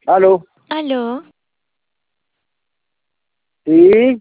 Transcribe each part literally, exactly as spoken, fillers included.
Aló, Aló, sí,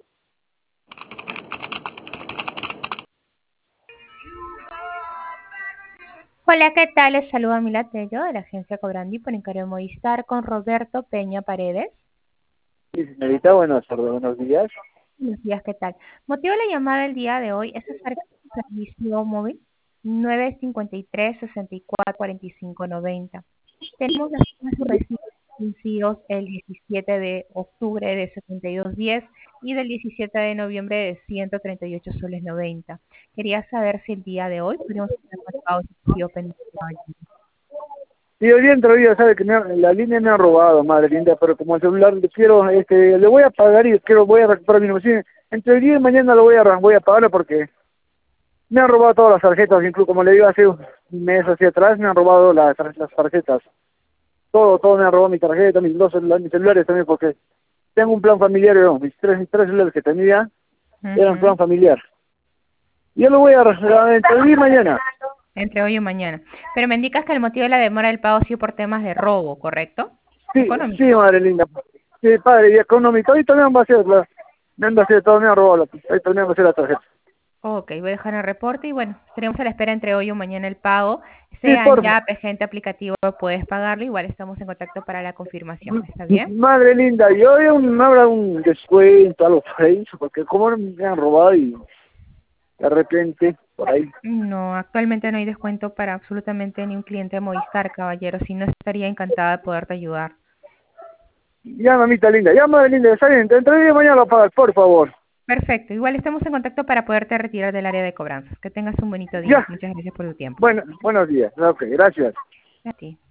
Hola, ¿qué tal? Les saluda Mila Tello de la agencia Cobrandi por encargo de Movistar con Roberto Peña Paredes. sí, señorita, buenas tardes, buenos días. Buenos días, ¿qué tal? Motivo de la llamada del día de hoy es acerca del servicio móvil nueve cinco tres, seis cuatro, cuatro cinco nueve cero. Tenemos las mismas recibos vencidos el diecisiete de octubre de setenta y dos diez y del diecisiete de noviembre de ciento treinta y ocho soles noventa. Quería saber si el día de hoy podríamos tener marcado el servicio pendiente. Sí, hoy día entro, hoy día sabe que me ha- la línea me ha robado, madre linda, pero como el celular le quiero, este, le voy a pagar y quiero, voy a recuperar mi número. Sí, entre el día y mañana lo voy a, voy a pagarlo porque me han robado todas las tarjetas, incluso como le digo hace un mes hacia atrás, me han robado las, las tarjetas. Todo, todo me han robado mi tarjeta, mis dos celulares, mis celulares también, porque tengo un plan familiar, yo, mis tres, mis tres celulares que tenía eran Ujú. plan familiar. Yo lo voy a arreglar entre el día y mañana. Entre hoy y mañana. Pero me indicas que el motivo de la demora del pago ha sido por temas de robo, ¿correcto? Sí, sí, Económico. madre linda. Sí, padre, y económico. Ahorita me han vaciado, la- me han vaciado todo, me han robado, la, ahorita me han vaciado la tarjeta. Ok, voy a dejar el reporte y bueno, estaremos a la espera entre hoy o mañana el pago. Sí, Sea en por ya gente aplicativo, puedes pagarlo. Igual estamos en contacto para la confirmación. m- ¿Está m- bien? madre linda, yo yo me habrá un descuento, algo por ahí, porque como me han robado y de repente, por ahí. No, actualmente no hay descuento para absolutamente ni un cliente de Movistar, caballero. Si no, estaría encantada de poderte ayudar. Ya, mamita linda, ya, madre linda, está bien, entre el día y mañana lo pagas, por favor. Perfecto. Igual estamos en contacto para poderte retirar del área de cobranzas. Que tengas un bonito día. Ya, Muchas gracias por tu tiempo. bueno, buenos días, ok, gracias. A ti.